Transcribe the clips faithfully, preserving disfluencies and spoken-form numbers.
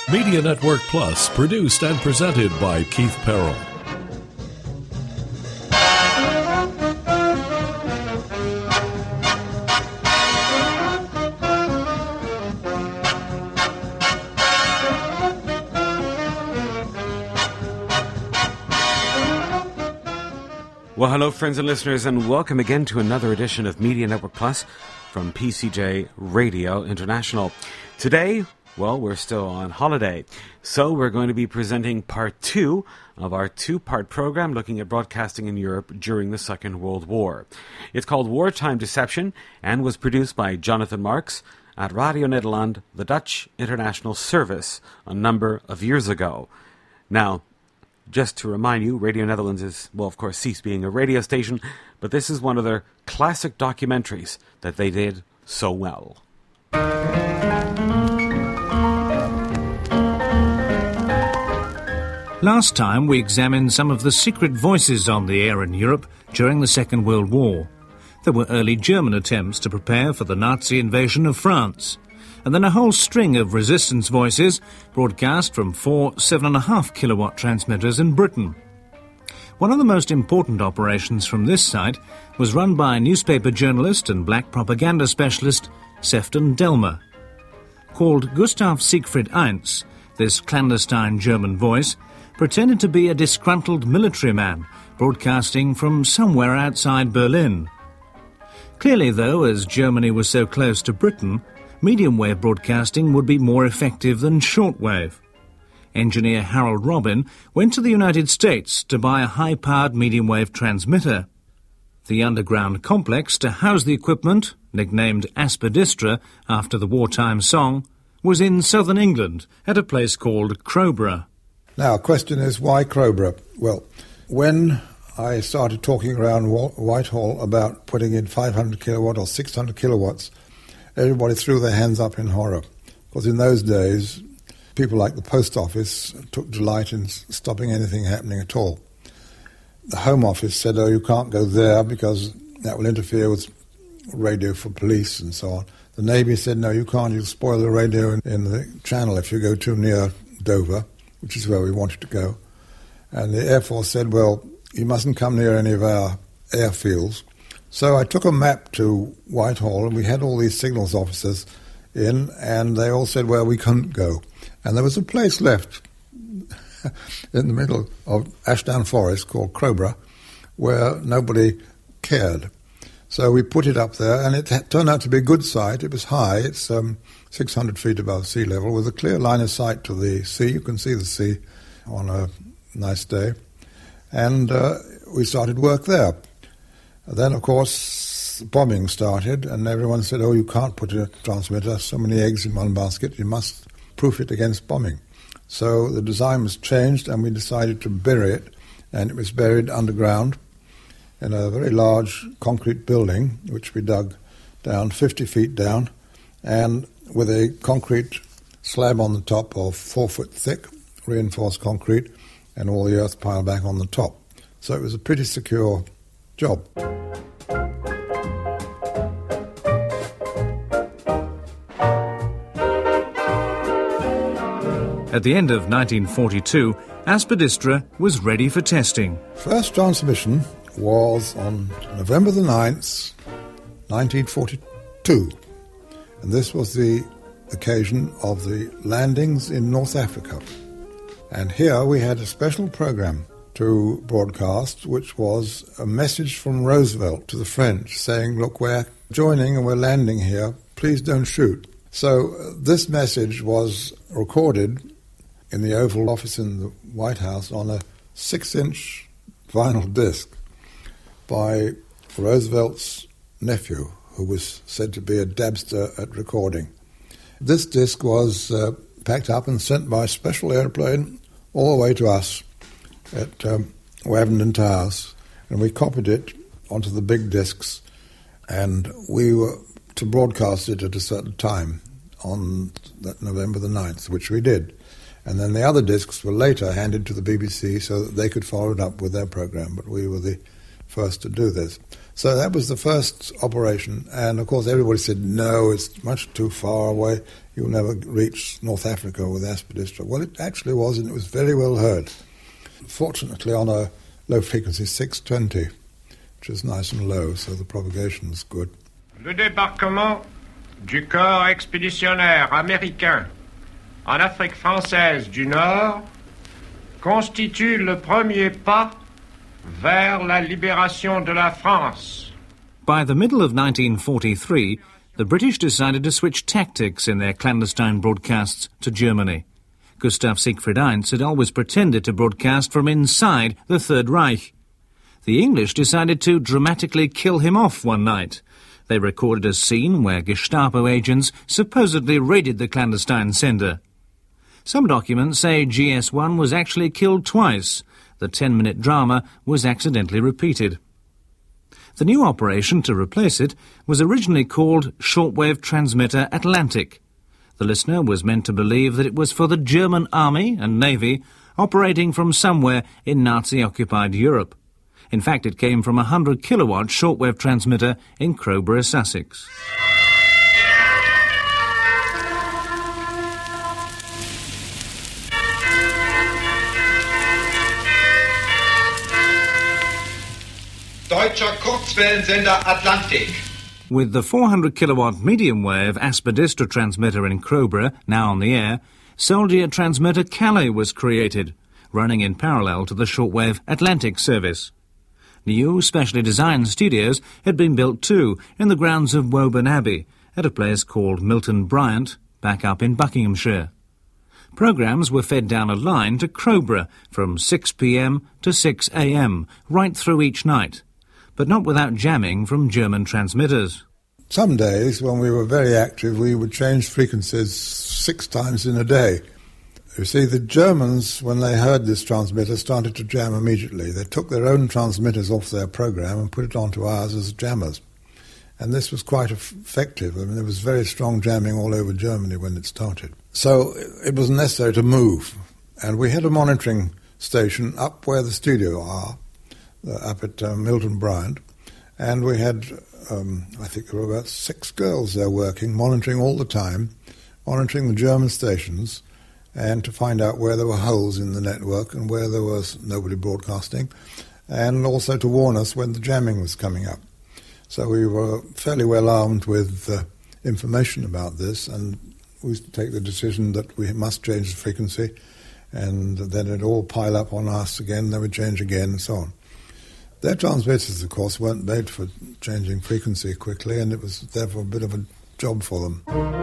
Media Network Plus, produced and presented by Keith Perrell. Well, hello, friends and listeners, and welcome again to another edition of Media Network Plus from P C J Radio International. Today, well, we're still on holiday, so we're going to be presenting part two of our two-part program looking at broadcasting in Europe during the Second World War. It's called Wartime Deception and was produced by Jonathan Marks at Radio Nederland, the Dutch international service, a number of years ago. Now, just to remind you, Radio Netherlands is, well, of course, ceased being a radio station, but this is one of their classic documentaries that they did so well. Last time we examined some of the secret voices on the air in Europe during the Second World War. There were early German attempts to prepare for the Nazi invasion of France, and then a whole string of resistance voices broadcast from four seven point five kilowatt transmitters in Britain. One of the most important operations from this site was run by newspaper journalist and black propaganda specialist Sefton Delmer. Called Gustav Siegfried Eins, this clandestine German voice pretended to be a disgruntled military man broadcasting from somewhere outside Berlin. Clearly, though, as Germany was so close to Britain, medium-wave broadcasting would be more effective than shortwave. Engineer Harold Robin went to the United States to buy a high-powered medium-wave transmitter. The underground complex to house the equipment, nicknamed Aspidistra after the wartime song, was in southern England at a place called Crowborough. Now, the question is, why Crowborough? Well, when I started talking around Whitehall about putting in five hundred kilowatt or six hundred kilowatts, everybody threw their hands up in horror. Because in those days, people like the post office took delight in stopping anything happening at all. The Home Office said, oh, you can't go there because that will interfere with radio for police and so on. The Navy said, no, you can't, you'll spoil the radio in, in the channel if you go too near Dover, which is where we wanted to go. And the Air Force said, well, you mustn't come near any of our airfields. So I took a map to Whitehall, and we had all these signals officers in, and they all said, well, we couldn't go. And there was a place left in the middle of Ashdown Forest called Crowborough where nobody cared. So we put it up there, and it turned out to be a good site. It was high. It's um, six hundred feet above sea level with a clear line of sight to the sea. You can see the sea on a nice day. And uh, we started work there. Then, of course, bombing started, and everyone said, oh, you can't put a transmitter, so many eggs in one basket, you must proof it against bombing. So the design was changed, and we decided to bury it, and it was buried underground in a very large concrete building, which we dug down fifty feet down, and with a concrete slab on the top of four foot thick, reinforced concrete, and all the earth piled back on the top. So it was a pretty secure job. At the end of nineteen forty-two, Aspidistra was ready for testing. First transmission was on November the ninth, nineteen forty-two. And this was the occasion of the landings in North Africa. And here we had a special program to broadcast, which was a message from Roosevelt to the French saying, look, we're joining and we're landing here, please don't shoot. So uh, this message was recorded in the Oval Office in the White House on a six-inch vinyl disc by Roosevelt's nephew, who was said to be a dabster at recording. This disc was uh, packed up and sent by a special airplane all the way to us at um, Wavendon Towers, and we copied it onto the big discs, and we were to broadcast it at a certain time on that November the ninth, which we did. And then the other discs were later handed to the B B C so that they could follow it up with their program, but we were the first to do this. So that was the first operation, and of course everybody said, no, it's much too far away, you'll never reach North Africa with Aspidistra. Well, it actually was, and it was very well heard. Fortunately on a low frequency, six twenty, which is nice and low, so the propagation was good. Le débarquement du corps expéditionnaire américain en Afrique française du Nord constitue le premier pas vers la libération de la France. By the middle of nineteen forty-three, the British decided to switch tactics in their clandestine broadcasts to Germany. Gustav Siegfried Eins had always pretended to broadcast from inside the Third Reich. The English decided to dramatically kill him off one night. They recorded a scene where Gestapo agents supposedly raided the clandestine sender. Some documents say G S one was actually killed twice. The ten-minute drama was accidentally repeated. The new operation to replace it was originally called Shortwave Transmitter Atlantic. The listener was meant to believe that it was for the German Army and Navy operating from somewhere in Nazi-occupied Europe. In fact, it came from a one hundred kilowatt shortwave transmitter in Crowborough, Sussex. Deutscher Kurzwellensender Atlantik. With the four hundred kilowatt medium-wave Aspidistra transmitter in Crowborough now on the air, soldier transmitter Calais was created, running in parallel to the shortwave Atlantic service. New, specially designed studios had been built too in the grounds of Woburn Abbey, at a place called Milton Bryant, back up in Buckinghamshire. Programmes were fed down a line to Crowborough from six p m to six a m, right through each night, but not without jamming from German transmitters. Some days, when we were very active, we would change frequencies six times in a day. You see, the Germans, when they heard this transmitter, started to jam immediately. They took their own transmitters off their program and put it onto ours as jammers. And this was quite effective. I mean, there was very strong jamming all over Germany when it started. So it was necessary to move. And we had a monitoring station up where the studio are, uh, up at uh, Milton Bryant. And we had, um, I think there were about six girls there working, monitoring all the time, monitoring the German stations, and to find out where there were holes in the network and where there was nobody broadcasting, and also to warn us when the jamming was coming up. So we were fairly well armed with uh, information about this, and we used to take the decision that we must change the frequency, and then it'd all pile up on us again, then we'd change again, and so on. Their transmitters, of course, weren't made for changing frequency quickly, and it was therefore a bit of a job for them.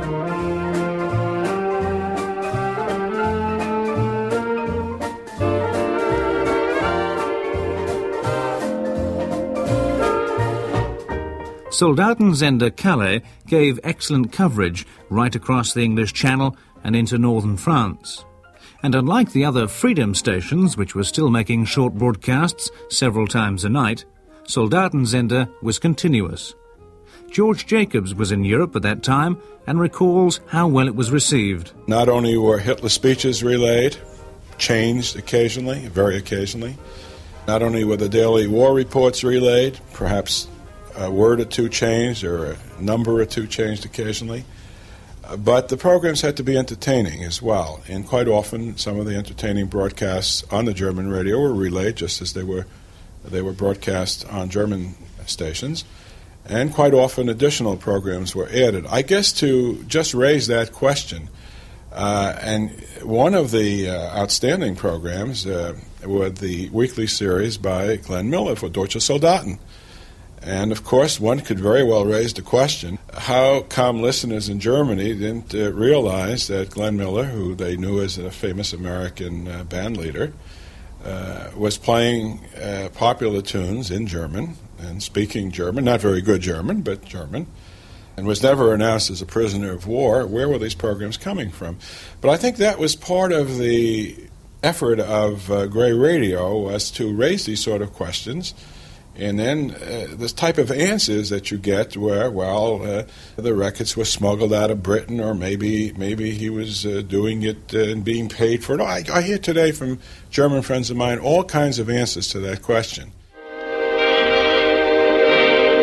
Soldatensender Calais gave excellent coverage right across the English Channel and into northern France. And unlike the other Freedom stations, which were still making short broadcasts several times a night, Soldatensender was continuous. George Jacobs was in Europe at that time and recalls how well it was received. Not only were Hitler speeches relayed, changed occasionally, very occasionally, not only were the daily war reports relayed, perhaps a word or two changed or a number or two changed occasionally. Uh, but the programs had to be entertaining as well. And quite often some of the entertaining broadcasts on the German radio were relayed just as they were they were broadcast on German stations. And quite often additional programs were added. I guess to just raise that question, uh, and one of the uh, outstanding programs uh, were the weekly series by Glenn Miller for Deutsche Soldaten. And, of course, one could very well raise the question, how come listeners in Germany didn't uh, realize that Glenn Miller, who they knew as a famous American uh, band leader, uh, was playing uh, popular tunes in German and speaking German, not very good German, but German, and was never announced as a prisoner of war. Where were these programs coming from? But I think that was part of the effort of uh, Grey Radio, was to raise these sort of questions. And then uh, this type of answers that you get where, well, uh, the records were smuggled out of Britain, or maybe maybe he was uh, doing it uh, and being paid for it. I, I hear today from German friends of mine all kinds of answers to that question.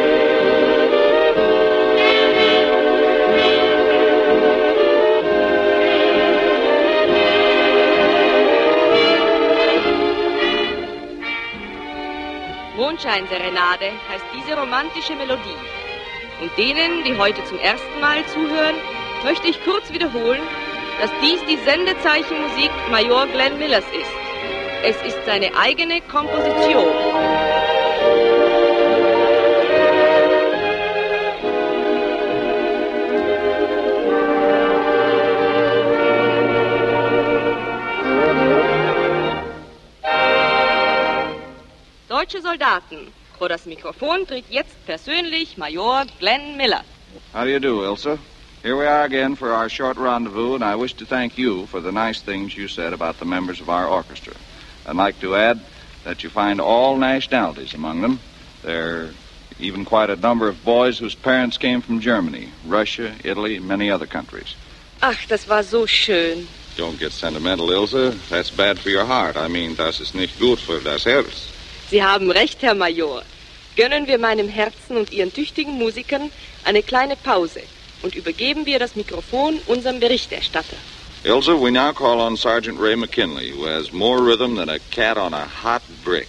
Sonnenscheinserenade heißt diese romantische Melodie. Und denen, die heute zum ersten Mal zuhören, möchte ich kurz wiederholen, dass dies die Sendezeichenmusik Major Glenn Millers ist. Es ist seine eigene Komposition. Deutsche Soldaten. Vor das Mikrofon tritt jetzt persönlich Major Glenn Miller. How do you do, Ilse? Here we are again for our short rendezvous, and I wish to thank you for the nice things you said about the members of our orchestra. I'd like to add that you find all nationalities among them. There are even quite a number of boys whose parents came from Germany, Russia, Italy, and many other countries. Ach, das war so schön. Don't get sentimental, Ilse. That's bad for your heart. I mean, das ist nicht gut für das Herz. Sie haben recht, Herr Major. Gönnen wir meinem Herzen und Ihren tüchtigen Musikern eine kleine Pause und übergeben wir das Mikrofon unserem Berichterstatter. Ilse, we now call on Sergeant Ray McKinley, who has more rhythm than a cat on a hot brick.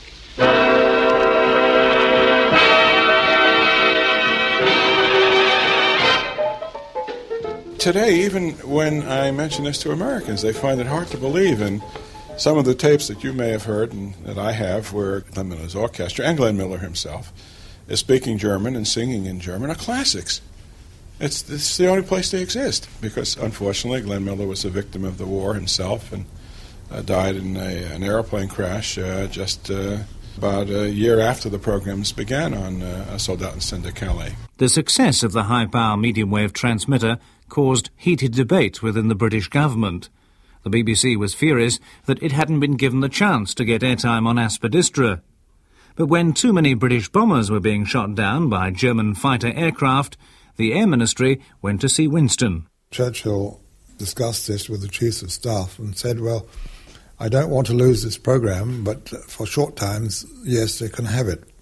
Today, even when I mention this to Americans, they find it hard to believe. And some of the tapes that you may have heard and that I have, where Glenn Miller's orchestra and Glenn Miller himself is speaking German and singing in German, are classics. It's, it's the only place they exist because, unfortunately, Glenn Miller was a victim of the war himself and uh, died in a, an airplane crash uh, just uh, about a year after the programs began on uh, Soldatenstende Calais. The success of the high-power medium-wave transmitter caused heated debate within the British government. The B B C was furious that it hadn't been given the chance to get airtime on Aspidistra. But when too many British bombers were being shot down by German fighter aircraft, the Air Ministry went to see Winston. Churchill discussed this with the chiefs of staff and said, well, I don't want to lose this program, but for short times, yes, they can have it.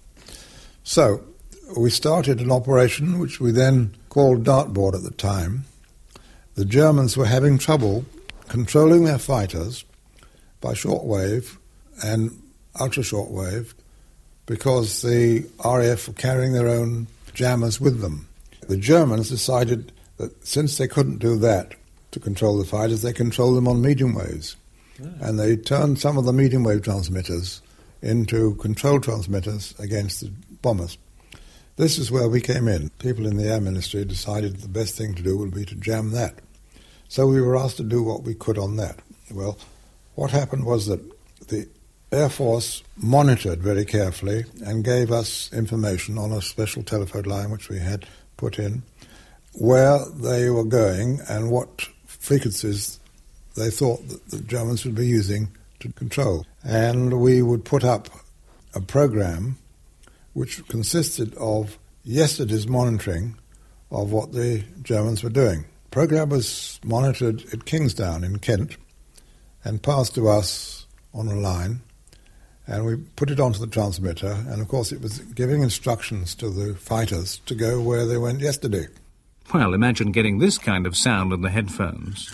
So we started an operation which we then called Dartboard at the time. The Germans were having trouble controlling their fighters by shortwave and ultra-shortwave because the R A F were carrying their own jammers with them. The Germans decided that since they couldn't do that to control the fighters, they controlled them on medium waves. Yeah. And they turned some of the medium wave transmitters into control transmitters against the bombers. This is where we came in. People in the Air Ministry decided the best thing to do would be to jam that. So we were asked to do what we could on that. Well, what happened was that the Air Force monitored very carefully and gave us information on a special telephone line which we had put in, where they were going and what frequencies they thought that the Germans would be using to control. And we would put up a program which consisted of yesterday's monitoring of what the Germans were doing. The program was monitored at Kingsdown in Kent and passed to us on a line, and we put it onto the transmitter, and of course it was giving instructions to the fighters to go where they went yesterday. Well, imagine getting this kind of sound in the headphones.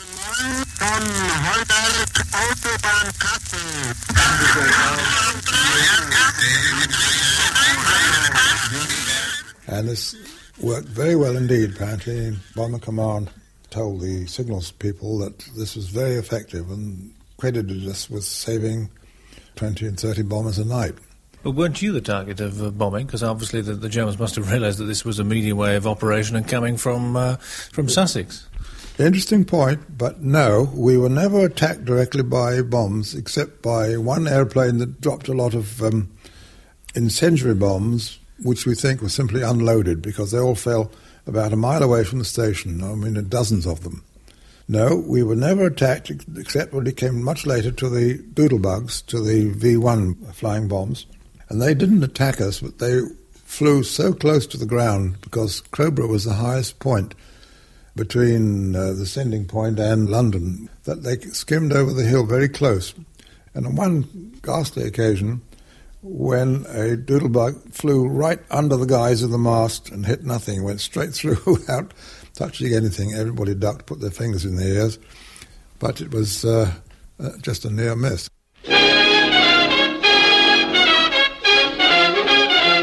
And this worked very well indeed, apparently. Bomber Command told the signals people that this was very effective and credited us with saving twenty and thirty bombers a night. But weren't you the target of uh, bombing? Because obviously the, the Germans must have realised that this was a medium wave operation and coming from uh, from Sussex. Interesting point, but no, we were never attacked directly by bombs except by one airplane that dropped a lot of um, incendiary bombs, which we think were simply unloaded because they all fell about a mile away from the station. I mean, dozens of them. No, we were never attacked except when it came much later to the Doodlebugs, to the V one flying bombs. And they didn't attack us, but they flew so close to the ground because Crowborough was the highest point between uh, the sending point and London that they skimmed over the hill very close. And on one ghastly occasion, when a doodlebug flew right under the guys of the mast and hit nothing, went straight through without touching anything. Everybody ducked, put their fingers in their ears, but it was uh, uh, just a near miss.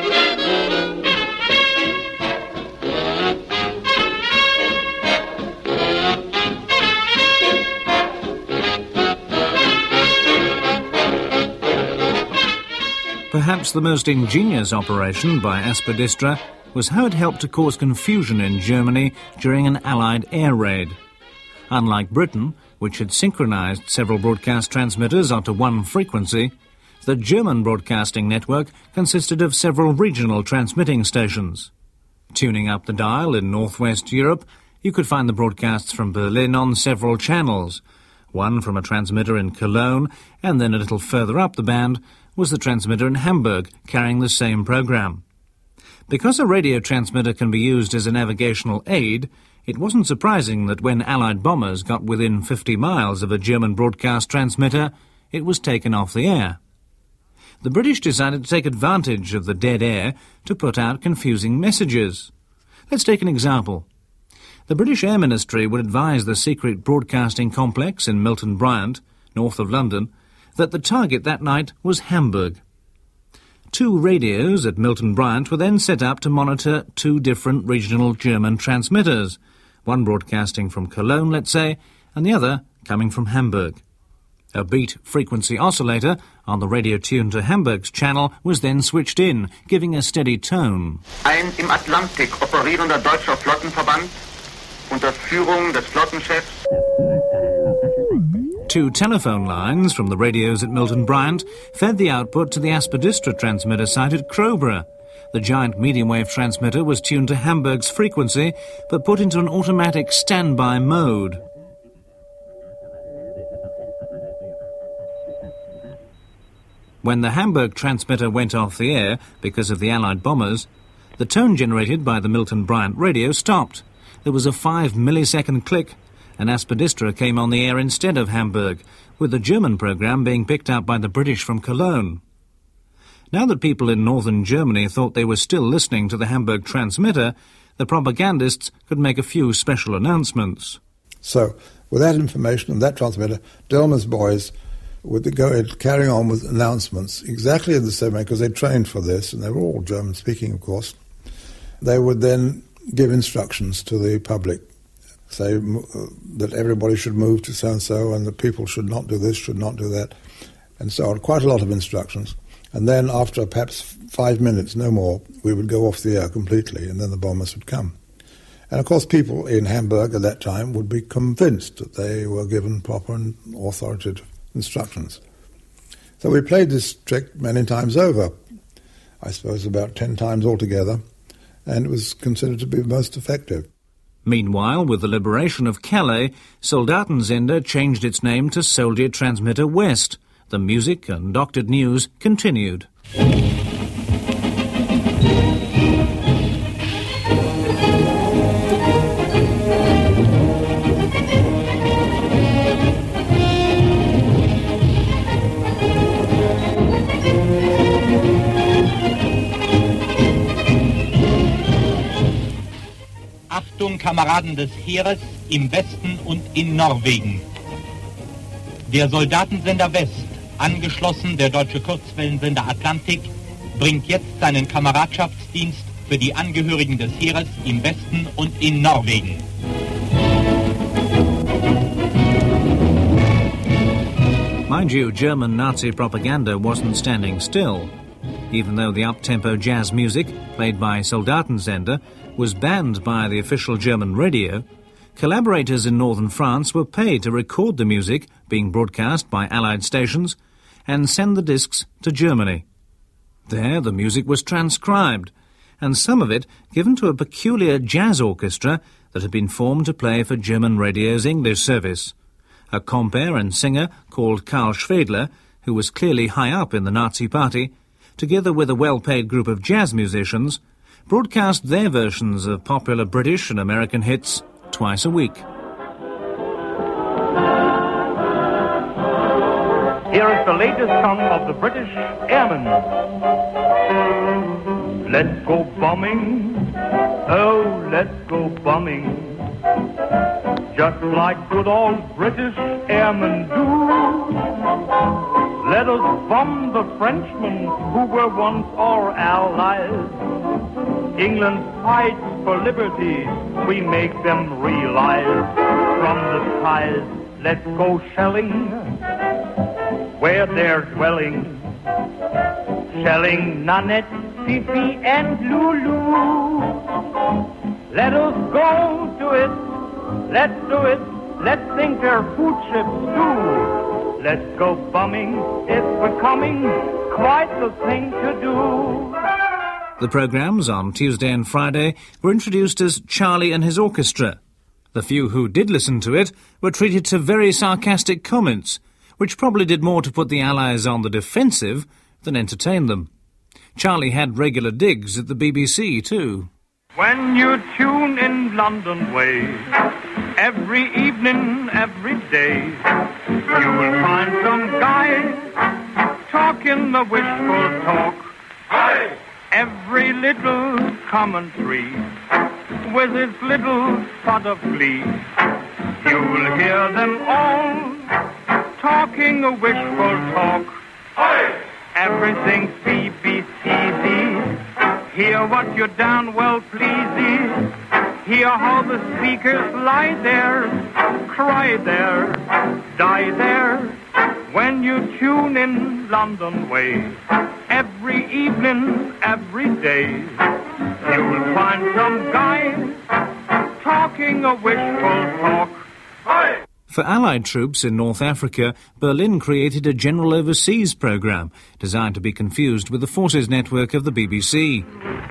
Perhaps the most ingenious operation by Aspidistra was how it helped to cause confusion in Germany during an Allied air raid. Unlike Britain, which had synchronized several broadcast transmitters onto one frequency, the German broadcasting network consisted of several regional transmitting stations. Tuning up the dial in northwest Europe, you could find the broadcasts from Berlin on several channels. One from a transmitter in Cologne, and then a little further up the band was the transmitter in Hamburg, carrying the same program. Because a radio transmitter can be used as a navigational aid, it wasn't surprising that when Allied bombers got within fifty miles of a German broadcast transmitter, it was taken off the air. The British decided to take advantage of the dead air to put out confusing messages. Let's take an example. The British Air Ministry would advise the secret broadcasting complex in Milton Bryant, north of London, that the target that night was Hamburg. Two radios at Milton Bryant were then set up to monitor two different regional German transmitters, one broadcasting from Cologne, let's say, and the other coming from Hamburg. A beat frequency oscillator on the radio tuned to Hamburg's channel was then switched in, giving a steady tone. Ein im Atlantik operierender deutscher Flottenverband unter Führung des Flottenchefs. Two telephone lines from the radios at Milton Bryant fed the output to the Aspidistra transmitter site at Crowborough. The giant medium-wave transmitter was tuned to Hamburg's frequency, but put into an automatic standby mode. When the Hamburg transmitter went off the air because of the Allied bombers, the tone generated by the Milton Bryant radio stopped. There was a five millisecond click, and Aspidistra came on the air instead of Hamburg, with the German program being picked up by the British from Cologne. Now that people in northern Germany thought they were still listening to the Hamburg transmitter, the propagandists could make a few special announcements. So, with that information and that transmitter, Dillman's boys would go carrying on with announcements exactly in the same way, because they trained for this, and they were all German-speaking, of course. They would then give instructions to the public, say uh, that everybody should move to so-and-so, and that people should not do this, should not do that, and so on. Quite a lot of instructions. And then after perhaps five minutes, no more, we would go off the air completely, and then the bombers would come. And of course people in Hamburg at that time would be convinced that they were given proper and authoritative instructions. So we played this trick many times over, I suppose about ten times altogether, and it was considered to be most effective. Meanwhile, with the liberation of Calais, Soldatensender changed its name to Soldier Transmitter West. The music and doctored news continued. Achtung, Kameraden des Heeres im Westen und in Norwegen. Der Soldatensender West, angeschlossen der deutsche Kurzwellensender Atlantik, bringt jetzt seinen Kameradschaftsdienst für die Angehörigen des Heeres im Westen und in Norwegen. Mind you, German Nazi propaganda wasn't standing still. Even though the up-tempo jazz music, played by Soldatensender, was banned by the official German radio, collaborators in northern France were paid to record the music being broadcast by Allied stations and send the discs to Germany. There the music was transcribed, and some of it given to a peculiar jazz orchestra that had been formed to play for German radio's English service. A compere and singer called Karl Schwedler, who was clearly high up in the Nazi party, together with a well-paid group of jazz musicians, broadcast their versions of popular British and American hits twice a week. Here is the latest song of the British Airmen. Let's go bombing, oh, let's go bombing, just like good old British airmen do. Let us bomb the Frenchmen who were once our allies. England fights for liberty, we make them realize. From the skies, let's go shelling where they're dwelling. selling Nanette, Fifi, and Lulu. Let us go to it, let's do it, let's sink their food ships too. Let's go bumming, it's becoming quite the thing to do. The programmes on Tuesday and Friday were introduced as Charlie and his Orchestra. The few who did listen to it were treated to very sarcastic comments, which probably did more to put the Allies on the defensive than entertain them. Charlie had regular digs at the B B C too. When you tune in London way, every evening, every day, you will find some guy talking the wishful talk. Aye. Every little commentary with its little spot of glee. You'll hear them all talking a wishful talk. Aye. Everything's B B C-y. Hear what you're down well pleasy. Hear how the speakers lie there, cry there, die there. When you tune in London way, every evening, every day, you'll find some guy talking a wishful talk. Aye. For Allied troops in North Africa, Berlin created a general overseas programme designed to be confused with the forces network of the B B C.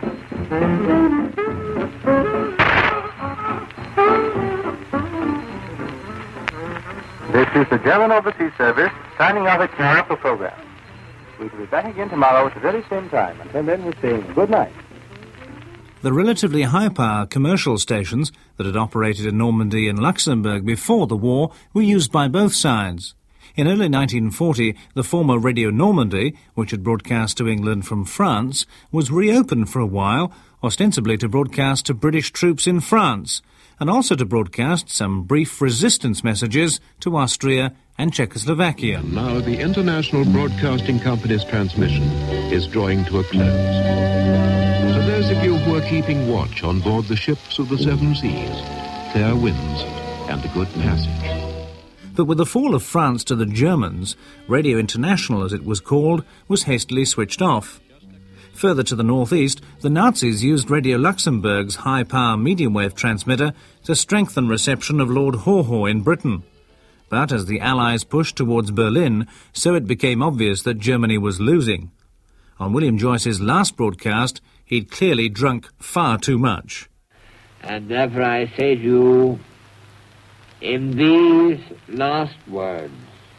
This is the German Overseas Service signing off its Morocco program. We will be back again tomorrow at the very same time. Until then, we're saying good night. The relatively high-power commercial stations that had operated in Normandy and Luxembourg before the war were used by both sides. In early nineteen forty, the former Radio Normandy, which had broadcast to England from France, was reopened for a while, ostensibly to broadcast to British troops in France, and also to broadcast some brief resistance messages to Austria and Czechoslovakia. And now the International Broadcasting Company's transmission is drawing to a close. To those of you who are keeping watch on board the ships of the seven seas, fair winds and a good passage. But with the fall of France to the Germans, Radio International, as it was called, was hastily switched off. Further to the northeast, the Nazis used Radio Luxembourg's high-power medium-wave transmitter to strengthen reception of Lord Haw Haw in Britain. But as the Allies pushed towards Berlin, so it became obvious that Germany was losing. On William Joyce's last broadcast, he'd clearly drunk far too much. And therefore I say to you, in these last words,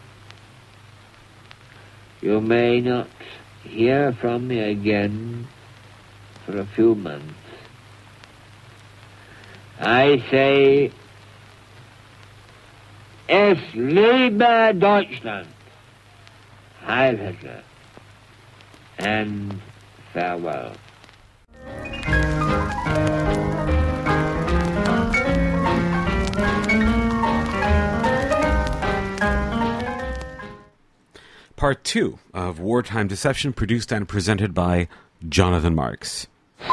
you may not hear from me again for a few months. I say, Es lebe Deutschland, Heil Hitler, and farewell. Part two of Wartime Deception, produced and presented by Jonathan Marks.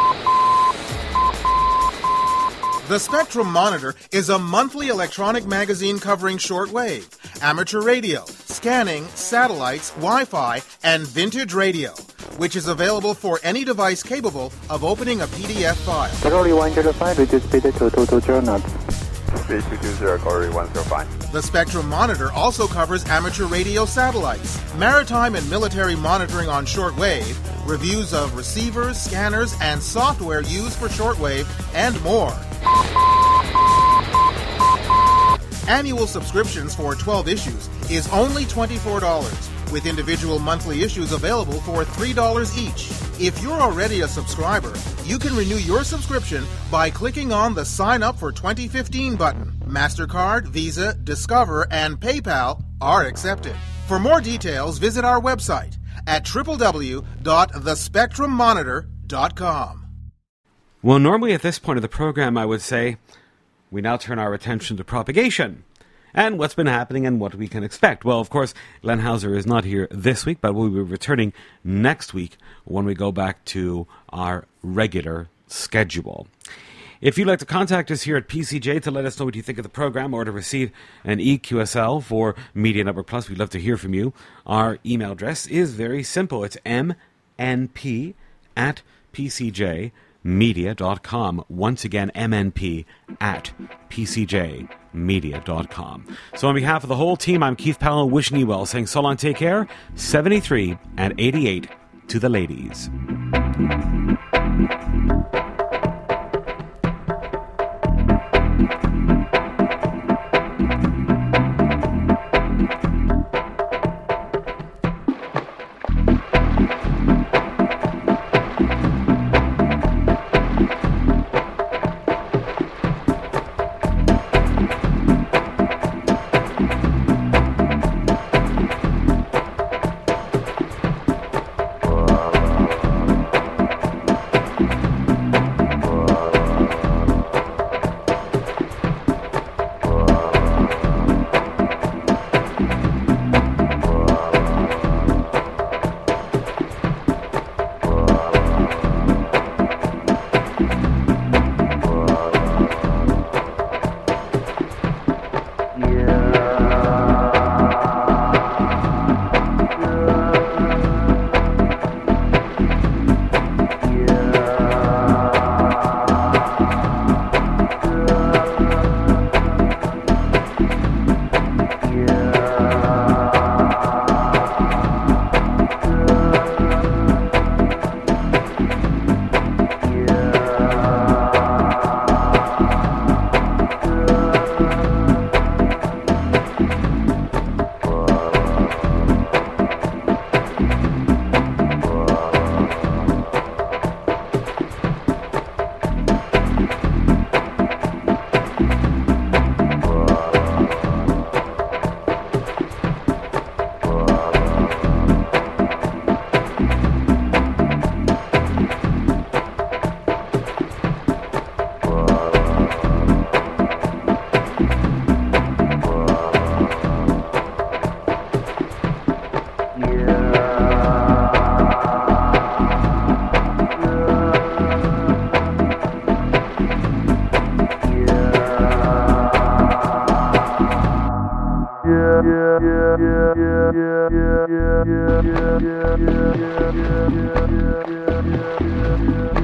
The Spectrum Monitor is a monthly electronic magazine covering shortwave, amateur radio, scanning, satellites, Wi-Fi, and vintage radio, which is available for any device capable of opening a P D F file. Category one zero five, reduce speed to two two zero knots. Speed two two zero, Category one zero five. The Spectrum Monitor also covers amateur radio satellites, maritime and military monitoring on shortwave, reviews of receivers, scanners, and software used for shortwave, and more. Annual subscriptions for twelve issues is only twenty-four dollars, with individual monthly issues available for three dollars each. If you're already a subscriber, you can renew your subscription by clicking on the Sign Up for twenty fifteen button. MasterCard, Visa, Discover, and PayPal are accepted. For more details, visit our website at w w w dot the spectrum monitor dot com. Well, normally at this point of the program, I would say we now turn our attention to propagation and what's been happening and what we can expect. Well, of course, Len Hauser is not here this week, but we'll be returning next week when we go back to our regular schedule. If you'd like to contact us here at P C J to let us know what you think of the program or to receive an E Q S L for Media Network Plus, we'd love to hear from you. Our email address is very simple. It's m n p at p c j media dot com. Once again, m n p at p c j media dot com. So on behalf of the whole team, I'm Keith Powell wishing you well, saying so long, take care, seventy-three and eighty-eight to the ladies. yeah, yeah, yeah, yeah, yeah, yeah, yeah, yeah, yeah, yeah, yeah, yeah, yeah.